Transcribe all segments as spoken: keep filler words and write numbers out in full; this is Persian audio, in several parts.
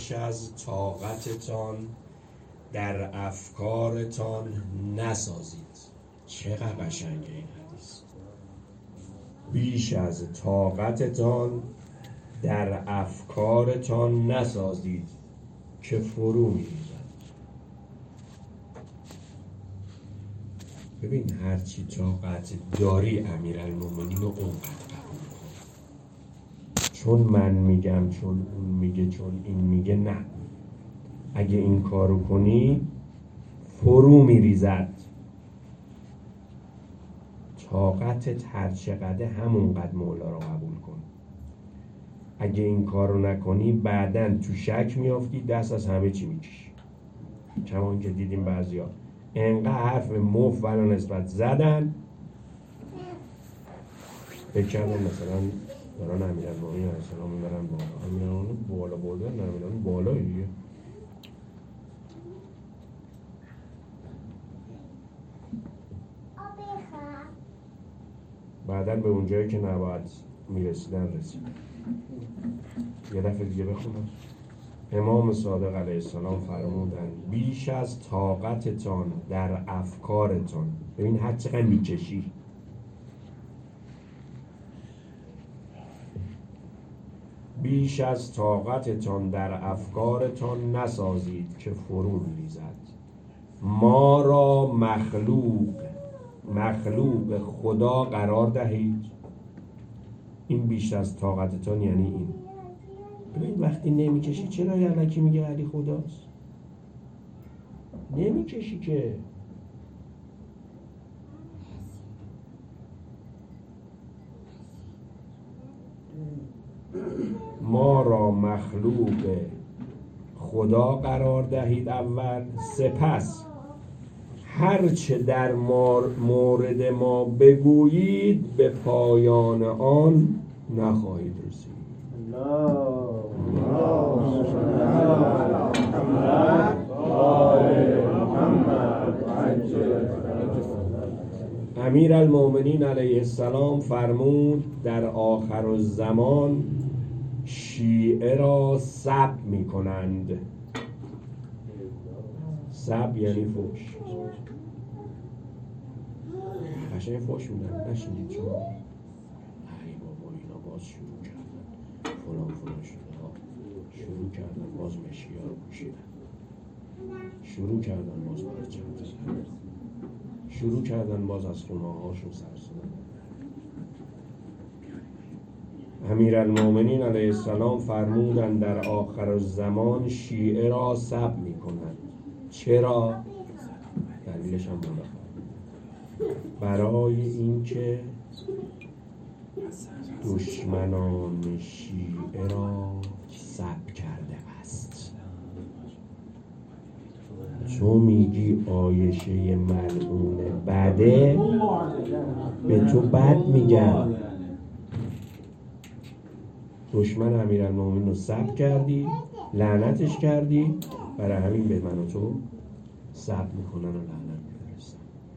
بیش از طاقتتان در افکارتان نسازید. چقدر قشنگه این حدیث. بیش از طاقتتان در افکارتان نسازید که فرو می‌ریزد. ببین هرچی طاقت داری امیرالمومنین رو اونقدر قبول کن. چون من میگم، چون اون میگه، چون این میگه، نه. اگه این کارو کنی فرو میریزد. طاقتت هر چقدر همونقدر مولا رو قبول کن. اگه این کارو نکنی بعداً تو شک میافتی، دست از همه چی میکشی. کمان که دیدیم بعضیا انقدر حرف مفت ولی نسبت زدن بکردن مثلا دارن امیرالمومنین علیه السلام میبرن بالا. امیرالمومنین بالا بردن، امیرالمومنین بالا دیگه. بعداً به اونجایی که نباید میرسیدن رسیدن. یه دفعه دیگه بخونم. امام صادق علیه السلام فرمودند بیش از طاقتتان در افکارتان. ببین هر چقدر میکشی. بیش از طاقتتان در افکارتان نسازید که فرو میریزد. ما را مخلوق مخلوق خدا قرار دهید. این بیش از طاقتتان یعنی این. ببین وقتی نمیکشی چرا الکی میگه علی خداست؟ نمیکشی که. ما را مخلوق خدا قرار دهید اول، سپس هرچه در مورد ما بگویید به پایان آن نخواهید رسید. امیرالمومنین علیه السلام فرمود در آخر الزمان شیعه را سب می کنند. سب یعنی فحش. قشنگ فحش میدن. نشنید شما؟ ای بابا اینا باز شروع کردن فلان فلان شده ها. شروع کردن باز مشکی ها رو پوشیدن. شروع کردن باز پرچم زدن. شروع کردن باز از خونه هاشون سر زدن. امیرالمومنین علیه السلام فرمودند در آخر الزمان شیعه را سب می کنند. چرا؟ دلیلش هم بالا برای اینکه دشمنان شیعه را سب کرده است. چون میگی عایشه ملعونه بده، به تو بد میگن. دشمن امیرالمومنین رو سب کردی، لعنتش کردی، برای همین به من و تو سب میکنن و لعنت میفرستن.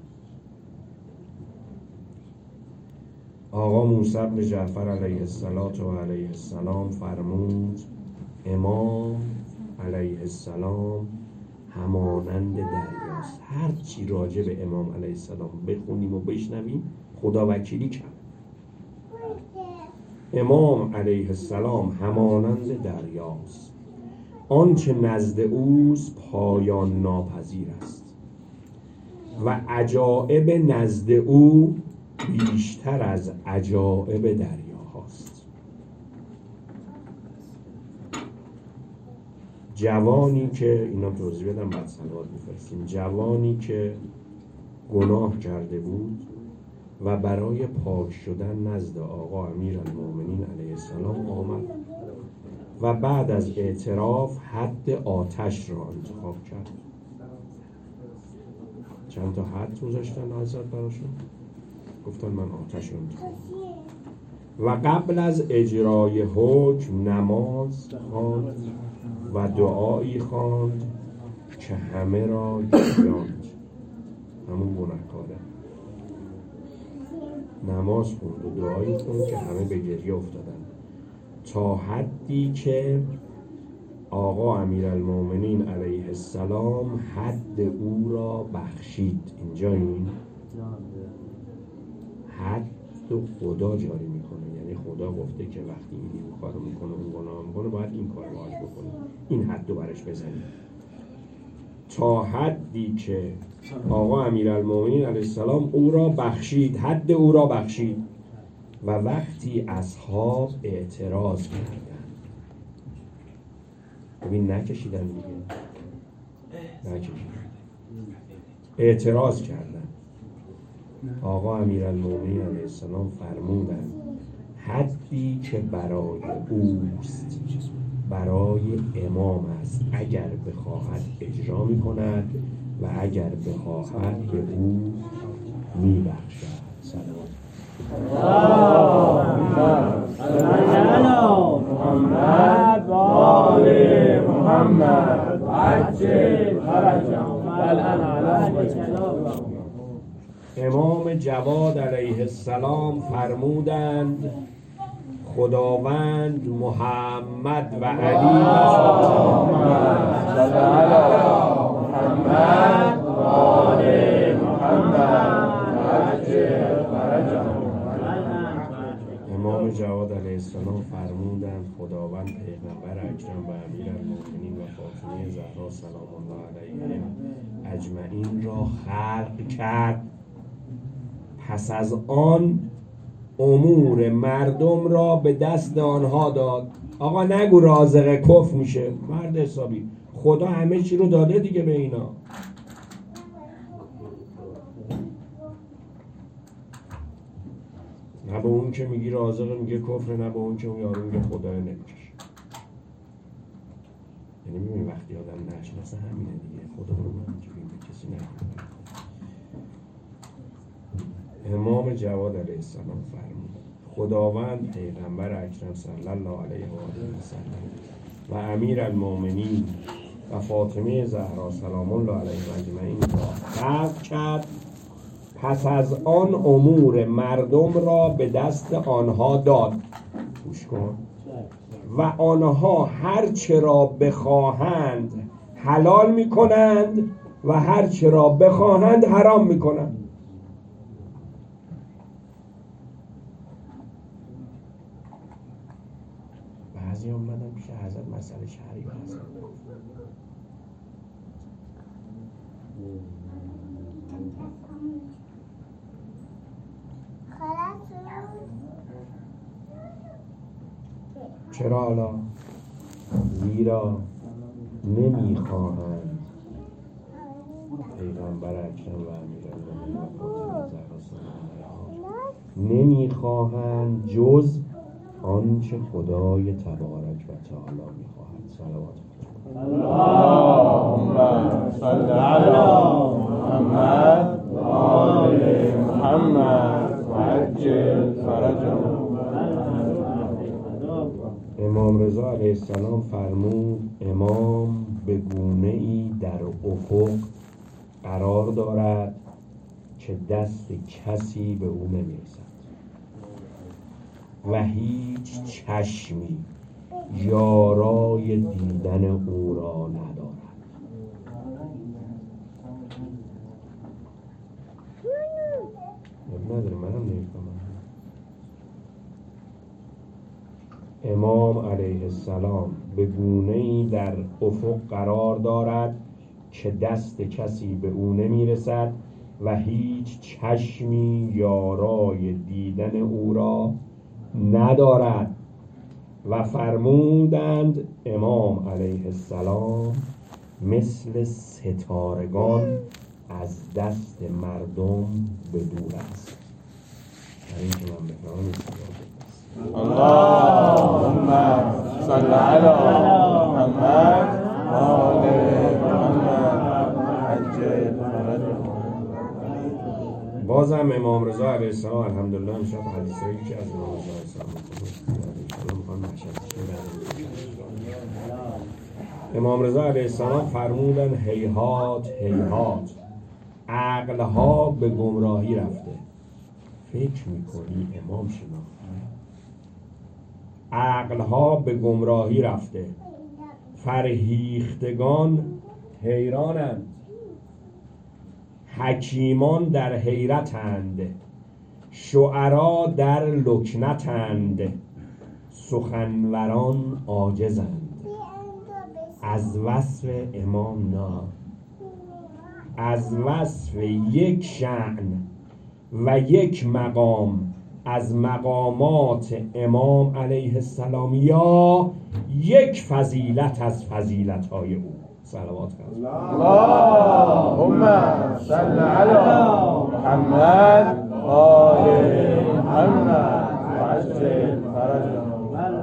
آقا موسی بن جعفر علیه السلام و علیه السلام فرمود امام علیه السلام همانند دریاست. هر چی راجع به امام علیه السلام بخونیم و بشنویم خدا وکیلی کرد. امام علیه السلام همانند دریاست. آنچه نزد اوست پایان ناپذیر است و عجایب نزد او بیشتر از عجایب دریا هاست. جوانی که اینا توضیح بدم بعد صلوات می‌فرستیم. جوانی که گناه کرده بود و برای پاک شدن نزد آقا امیرالمومنین علیه السلام آمد و بعد از اعتراف حد آتش را انتخاب کرد. چند تا حد گذاشتن حضرت براشون؟ گفتن من آتش رو انتخاب. و قبل از اجرای حکم نماز خواند و دعایی خواند که همه را گریاند. همون گناهکاره نماز خوند و دعایی خوند که همه به گریه افتادن تا حدی که آقا امیرالمومنین علیه السلام حد او را بخشید. اینجا این حد رو خدا جاری میکنه، یعنی خدا گفته که وقتی این این کارو میکنه اون گناه میکنه باید این کار باهاش بکنه، این حد رو برش بزنید. تا حدی که آقا امیرالمومنین علیه السلام او را بخشید، حد او را بخشید. و وقتی اصحاب اعتراض کردن، ببین نکشیدن دیگه، نکشیدن، اعتراض کردن، آقا امیرالمومنین علیه السلام فرمودند حدی که برای اوست، برای امام است، اگر بخواهد اجرا می کند و اگر بخواهد به او می بخشد. سلام محمد و آل محمد عجل فرجهم والآن علی امام جواد علیه السلام فرمودند خداوند محمد و علی صلی علی محمد و آل محمد عجل فرجهم. امام جواد علیه السلام فرمودند خداوند پیغمبر اکرم و امیرالمومنین و فاطمه زهرا سلام الله علیهم اجمعین را خلق کرد، پس از آن امور مردم را به دست آنها داد. آقا نگو رازق کف میشه، مرد حسابی، خدا همه چی رو داده دیگه به اینا. نه به اون که میگی رازق میگه کفر، نه به اون که اون یارو میگه خدا نمیکشه. یعنی میبینی وقتی آدم نشناسه همینه دیگه، خدا رو من اینجوری به کسی نکنه. امام جواد علیه السلام فرمود خداوند پیغمبر اکرم صلی الله علیه و آله و سلم و امیرالمومنین و فاطمه زهرا سلام الله علیه و اجمعین را خلق کرد، پس از آن امور مردم را به دست آنها داد. گوش کن. و آنها هر چه را بخواهند حلال میکنند و هر چه را بخواهند حرام میکنند. بعضی اومدن پیش حضرت مسئله شرعی هست، چرا حالا؟ زیرا نمیخواهند پیغمبر اکرم و امیرالمومنین و فاطمه زهرا سلام علیها نمیخواهند جز آنچه خدای تبارک و تعالی میخواهد. صلوات اللهم صل علی محمد و آل محمد و عجل فرجهم. امام رضا علیه السلام فرمود امام به گونه ای در افق قرار دارد که دست کسی به او نمیرسد و هیچ چشمی یارای دیدن او را ندارد. نداره، منم نمیفهمم. امام علیه السلام به گونه‌ای در افق قرار دارد که دست کسی به او نمیرسد و هیچ چشمی یارای دیدن او را ندارد. و فرمودند امام علیه السلام مثل ستارگان از دست مردم به دور است. در این که من بفرمانم اللهم صل علی محمد و آل محمد عجل فرجهم. بازم امام رضا علیه السلام الحمدلله امشب حدیثایی که از امام رضا علیه السلام امام رضا علیه السلام فرمودن هیهات هیهات عقلها به گمراهی رفته. فکر میکنی امام شناخته؟ عقلها به گمراهی رفته. فرهیختگان حیرانند، حکیمان در حیرتند، شعرا در لکنتند، سخنوران عاجزند. از وصف امام نه، از وصف یک شأن و یک مقام از مقامات امام علیه السلام یا یک فضیلت از فضیلت‌های او صلوات فرمایید. اللهم صل علی محمد و آل محمد و عجل فرجهم.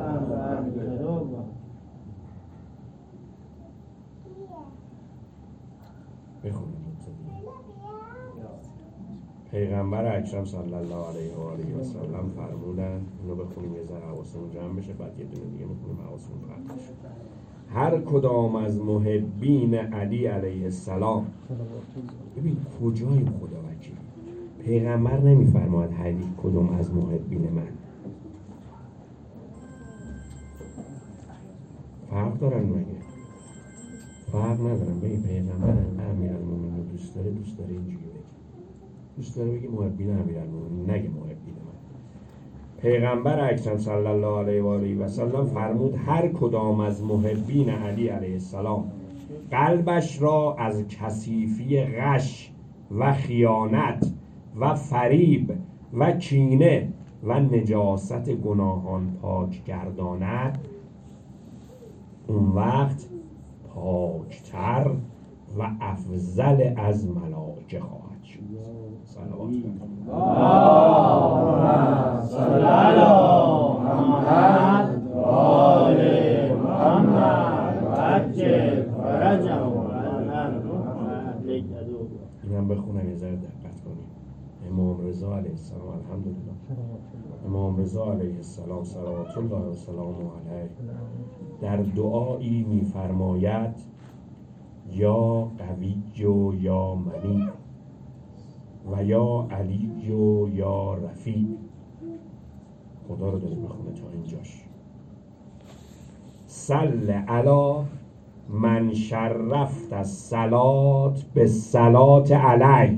پیغمبر اکرم صلی الله علیه و آله و سلم فرمودن، اینو بخونیم یه ذره حواسمون جمع بشه، بعد یه دونه دیگه میخونیم حواسمون پرت بشه. هر کدام از محبین علی علیه السلام، ببین کجاییم خدا وکیل، پیغمبر نمیفرماید هر کدام از محبین من، فرق دارن مگه؟ فرق ندارن. ببین پیغمبر امیرالمومنین رو دوست داره، دوست داره اینجوری بگه، دوست داره بگه محبین امیرالمومنین، نگه محبین من. پیغمبر اکرم صلی الله علیه و آله و سلم فرمود هر کدام از محبین علی علیه السلام قلبش را از کثیفی غش و خیانت و فریب و کینه و نجاست گناهان پاک گرداند، اون وقت پاکتر و افضل از ملائکه خواهد شد. صلوات اللهم صل علی محمد و آل محمد و عجل فرجهم. اینم بخونم یه ذره دقت کنیم. امام رضا علیه السلام، الحمدلله، امام رضا علیه السلام صلوات الله و سلام علیه در دعایی می‌فرماید یا قوی و یا منی و یا علی و یا رفیع. خدا رو داره بخونه تا اینجاش. صل علی من شرفت الصلات بالصلات علیه.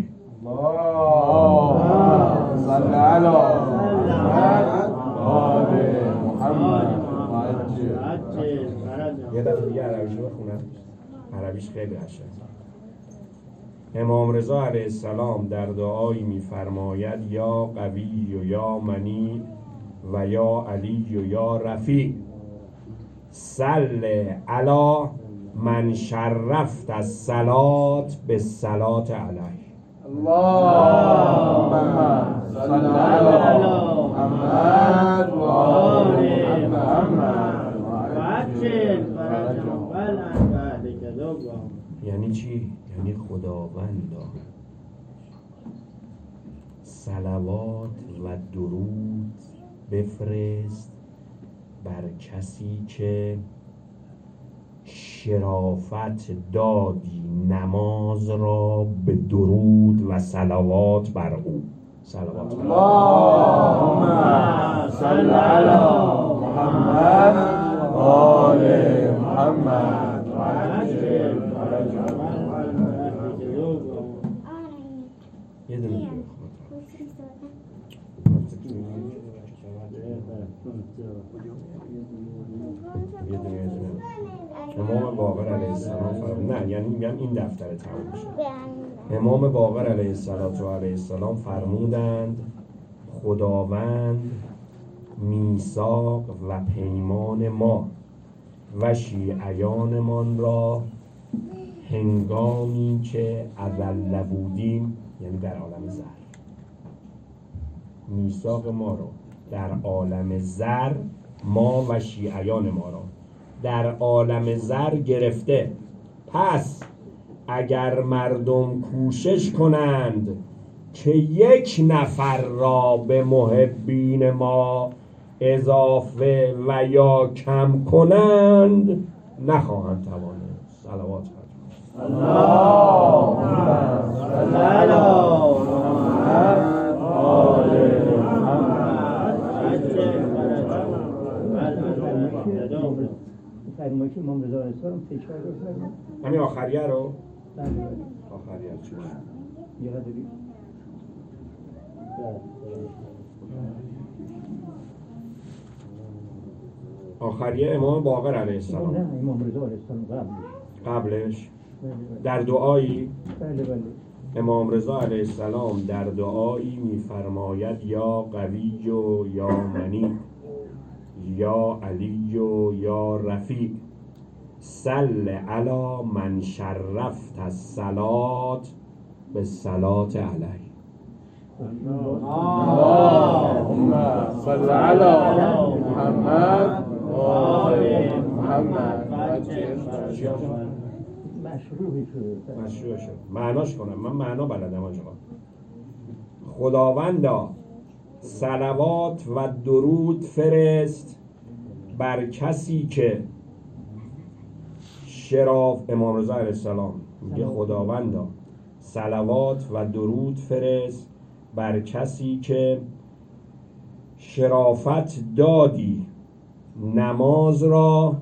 اللهم صل علی محمد و آل محمد و عجل فرجهم. یه دفعه دیگه عربیش بخونم، عربیش خیلی قشنگه. امام رضا علیه السلام در دعایی می‌فرماید یا قوی و یا منی و یا علی و یا رفیع. صل علی من شرفت الصلات بالصلات علیه. اللهم صل علی محمد و آل محمد و عجل فرجهم. یعنی چی؟ یعنی خداوندا صلوات و درود بفرست بر کسی که شرافت دادی نماز را به درود و صلوات بر او. صلوات اللهم صل علی محمد و آل محمد و عجل فرجهم. یه دونه دیگه یه دونه یه دونه امام باقر علیه السلام فرمود، نه یعنی میگم این دفتر تموم میشه. امام باقر علیه السلام و علیه السلام فرمودند خداوند میثاق و پیمان ما و شیعیانمان را هنگامی که اذل بودیم، یعنی در عالم زر، میثاق ما رو در عالم زر، ما و شیعیان ما را در عالم زر گرفته. پس اگر مردم کوشش کنند که یک نفر را به محبین ما اضافه و یا کم کنند نخواهند توانست. صلوات فرمایید. اللهم صل علی محمد و آل محمد. فرمایش امام رضا علیه السلام تکرار بفرمایید. همین آخریه رو؟ بله بله. آخریه چی؟ یه قدری. آخریه امام باقر علیه السلام. نه امام رضا علیه السلام قبلش. قبلش بله بله. در دعایی بله بله. امام رضا علیه السلام در دعایی میفرماید یا قوی و یا منی یا علی و یا رفیع صل علی من شرفت الصلات به صلات علیه. اللهم صل على محمد و آل محمد. مشروعی شده. مشروع شد. معناش کنم، من معنا بلدم آجا. خداوندا صلوات و درود فرست بر کسی که شراف امام رضا علیه السلام میگه خداوندا صلوات و درود فرست بر کسی که شرافت دادی نماز را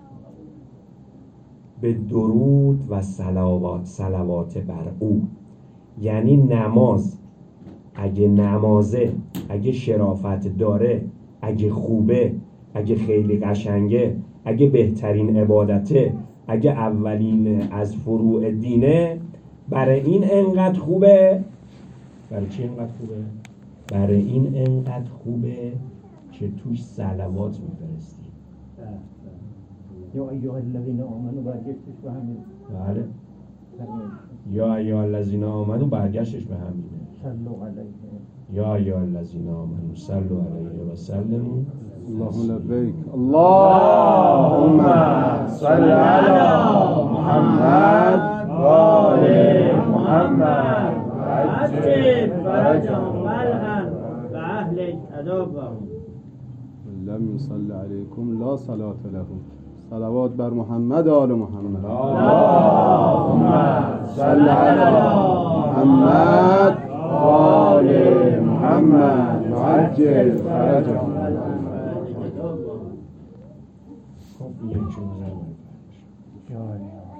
به درود و صلوات صلوات بر او. یعنی نماز اگه نمازه، اگه شرافت داره، اگه خوبه، اگه خیلی قشنگه، اگه بهترین عبادته، اگه اولین از فروع دینه، برای این انقدر خوبه. برای چی انقدر خوبه؟ برای این انقدر خوبه که توش صلوات میفرستی. یا ایها الذین آمنوا برگشتش به همین. بله. یا ایها الذین آمنوا برگشتش به همینه. صلوا علیه. یا ایها الذین آمنوا صلوا علیه و سلموا. اللهم لبیک. اللهم صل علی محمد و آل محمد. عجل فرجهم والهم و اهل تدابهم. لم يصل عليكم لا صلاة لهم. صلوات بر محمد و آل محمد. اللهم صل على محمد و آل محمد وعجل فرجهم. خب یک چون زمان یا علی.